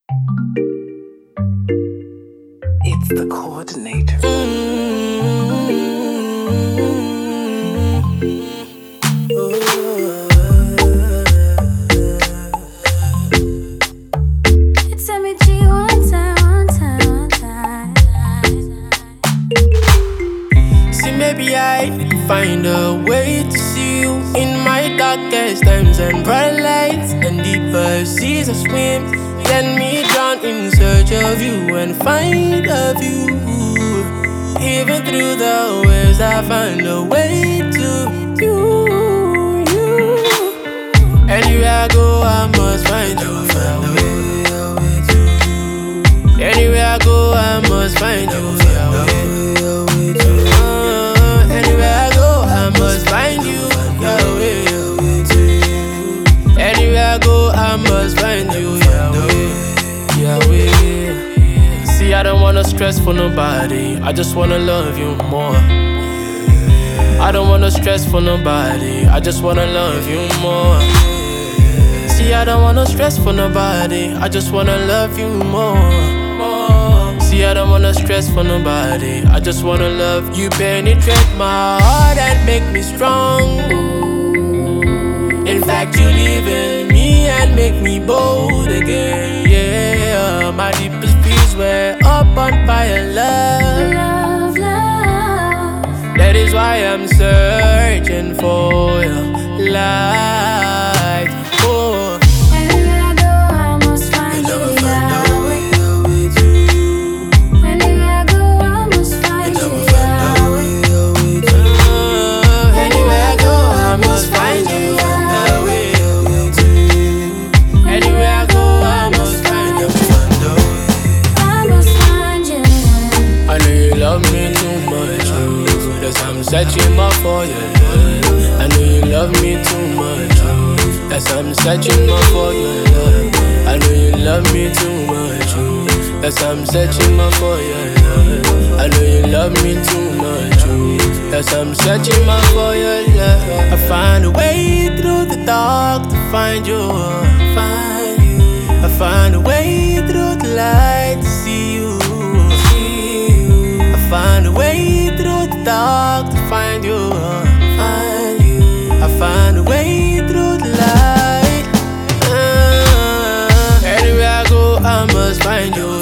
It's the coordinator. It's MG one time. See, maybe I can find a way to see you in my darkest times and bright lights and deeper seas of swim. Let me drown in search of you and find a view. Even through the waves, I find a way to you. Anywhere I go, I must find you. Anywhere I go, I must find you. Anywhere I go, I must find you. Anywhere I go, I must find you. Yahweh. See, I don't wanna stress for nobody. I just wanna love you more. I don't wanna stress for nobody. I just wanna love you more. See, I don't wanna stress for nobody. I just wanna love you more. See, I don't wanna stress for nobody. I just wanna love you. Penetrate my heart and make me strong. In fact, you live in me and make me bold again. Yeah, my deepest fears were up on fire, love. That is why I'm searching for your light. Oh. Anywhere I go, I must find you, Yahweh. Anywhere I go, I must find you, Yahweh. Anywhere I go, I must find you, Yahweh. Anywhere I go, I must find you. I must find you. I know you love me too much, that's why I'm searching more for your love. I know you love me too much, that's why I'm searching more for your love. I know you love me too much, that's why I'm searching more for your love. I know you love me too much, that's why I'm searching more for your love. I find a way through the dark to find you. I find a way through the light to see you. I find a way through the dark to find you. I find a way through the light. Anywhere I go, I must find you.